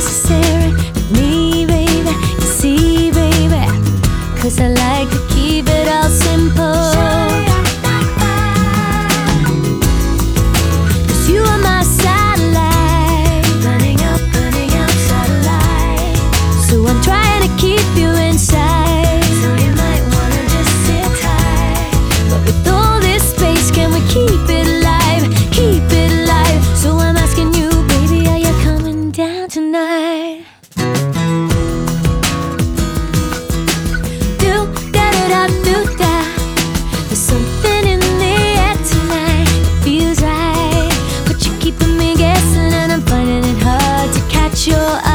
necessary with me, baby. You see, baby, 'cause I like to keep it all simple. 'Cause you are my satellite, burning up satellite. So I'm trying to keep you inside, so you might wanna just sit tight. But with all this space, can we keep it alive? Keep it alive. So I'm asking you, baby, are you coming down tonight? There's something in the air tonight, it feels right, but you're keeping me guessing, and I'm finding it hard to catch your eye.